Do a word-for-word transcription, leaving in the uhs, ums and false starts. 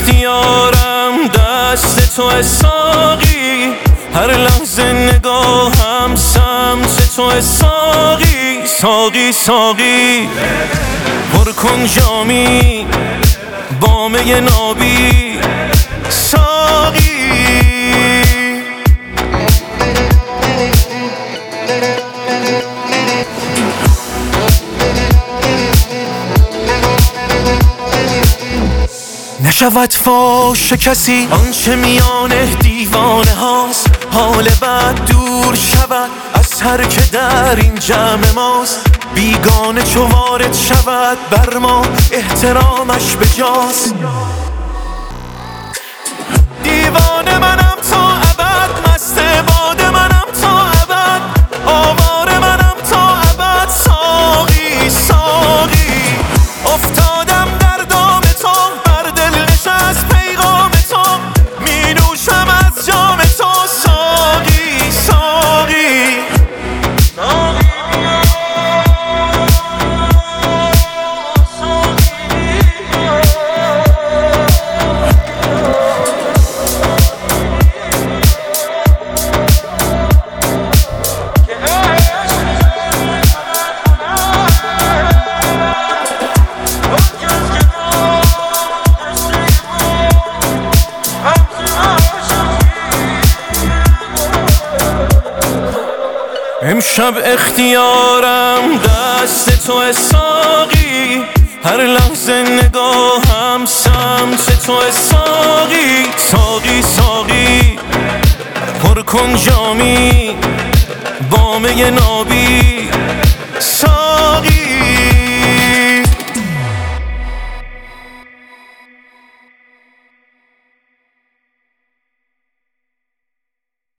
اختیارم دست تو ساقی، هر لحظه نگاهم سمت تو ساقی. ساقی ساقی پر کن جامی با می نابی ساقی. نشود فاش کسی آنچه میان دیوانه هاست، حال بد دور شود از هر که در این جمع ماست. بیگانه چو وارد شود بر ما احترامش بجاست. دیوانه منم تا ابد، مست باده منم تا ابد، آواره منم تا ابد. ساقی ساقی افتادم در دام تو، بر دل نشست پیغام تو، می نوشم از جام تو. ساقی ساقی امشب اختیارم دست تو ساقی، هر لحظه نگاهم سمت تو ساقی. ساقی ساقی پر کن جامی با می نابی ساقی.